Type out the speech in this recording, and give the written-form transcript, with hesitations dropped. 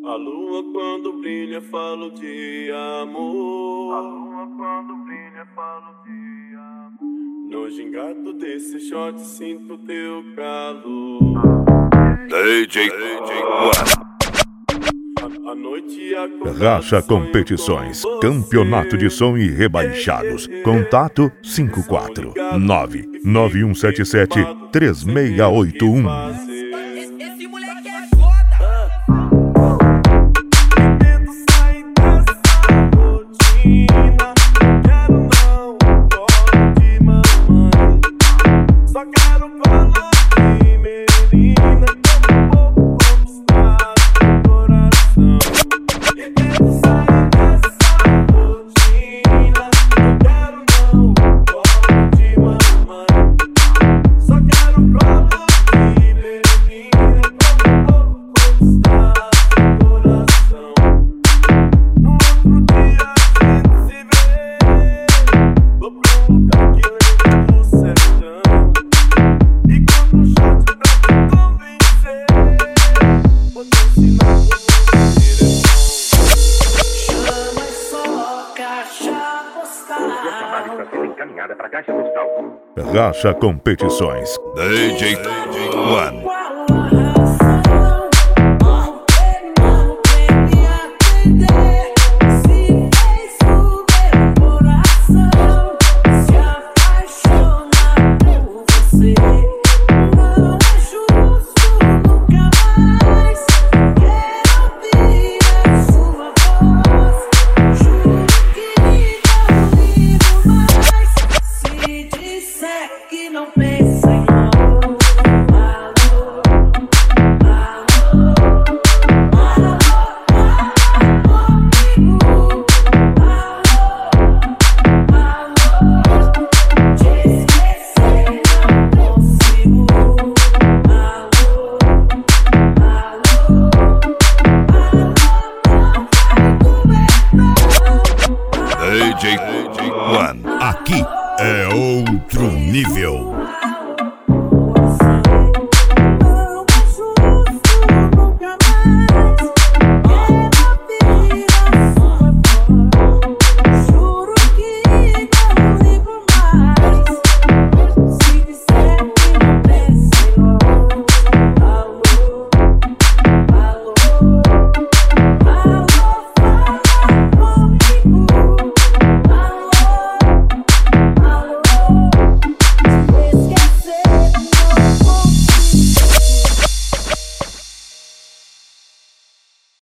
A lua quando brilha falo de amor. A lua quando brilha falo de amor. No gingado desse shot sinto teu calor. DJ A noite Racha Competições, campeonato de som e rebaixados. Contato 54991773681. Esse moleque é foda! Tento sair dessa rotina. Quero não gosto de mamãe. Só quero falar de menina. Como pouco conquistar o coração. E tento sair dessa rotina. Quero não gosto de mamãe. Só quero falar de menina. Como pouco conquistar o coração. No outro dia a gente se vê. Vou pra um lugar que lembra do sertão. E quando o shot pra me convencer, vou te ensinar como direção. Chama só caixa postal. Está sendo encaminhada para a caixa postal. Racha Competições. DJ One.